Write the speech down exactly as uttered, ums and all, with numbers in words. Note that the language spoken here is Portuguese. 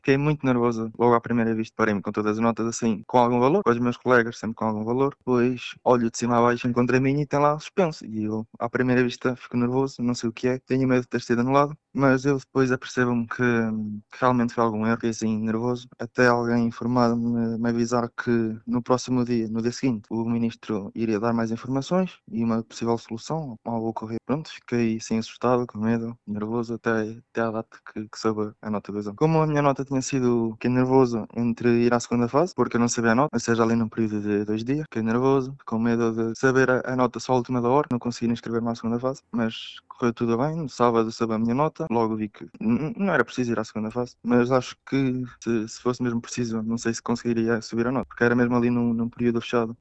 Fiquei muito nervoso logo à primeira vista. Parei-me com todas as notas assim, com algum valor, com os meus colegas, sempre com algum valor. Depois olho de cima a baixo, encontro a minha e tem lá suspenso. E eu, à primeira vista, fico nervoso, não sei o que é, tenho medo de ter sido anulado. Mas eu depois apercebo-me que, que realmente foi algum erro, fiquei assim nervoso, até alguém informar-me, me avisar que no próximo dia, no dia seguinte, o ministro iria dar mais informações e uma possível solução ao ocorrer. Pronto, fiquei assim assustado, com medo, nervoso, até, até à data que, que soube a nota do exame. Como a minha nota tinha sido, fiquei nervoso entre ir à segunda fase, porque eu não sabia a nota, ou seja, ali num período de dois dias, fiquei nervoso, com medo de saber a, a nota só à última da hora, não consegui inscrever-me à segunda fase, mas correu tudo bem. No sábado soube a minha nota, logo vi que n- não era preciso ir à segunda fase, mas acho que se, se fosse mesmo preciso, não sei se conseguiria subir a nota, porque era mesmo ali num, num período fechado.